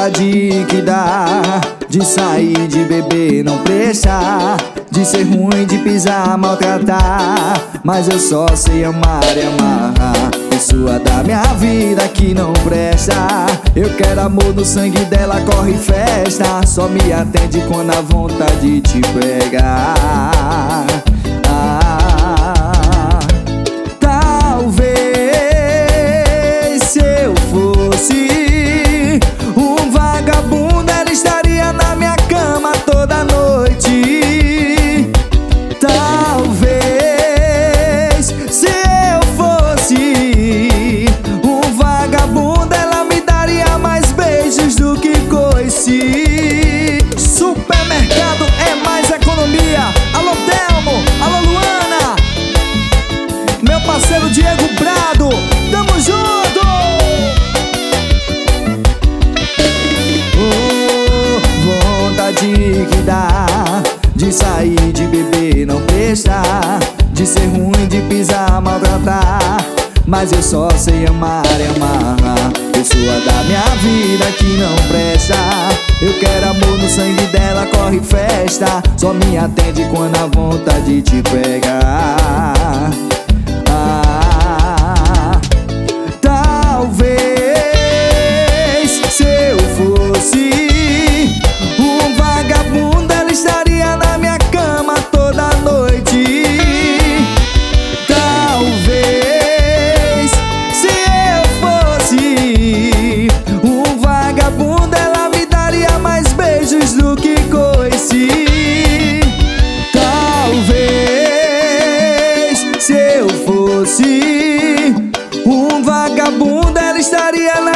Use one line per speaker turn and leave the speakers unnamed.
vontade que dá de sair, de beber, não presta, de ser ruim, de pisar, maltratar. Mas eu só sei amar e amarrar pessoa da minha vida que não presta. Eu quero amor no sangue dela, corre festa. Só me atende quando a vontade te pega. Talvez se eu fosse um vagabundo, ela estaria na minha cama toda noite. Talvez se eu fosse um vagabundo, ela me daria mais beijos do que coice. Supermercado é mais economia. Alô Telmo, alô Luana, meu parceiro Diego Prado, tamo junto! Oh, vontade que dá de sair, de beber, não presta, de ser ruim, de pisar, maltratar. Mas eu só sei amar e amarrar pessoa da minha vida que não presta. Eu quero amor no sangue dela, corre festa. Só me atende quando a vontade te pega. Talvez se eu fosse um vagabundo, ela estaria na minha cama toda noite. Talvez se eu fosse um vagabundo, ela me daria mais beijos do que coice. Talvez se eu fosse um vagabundo, ela estaria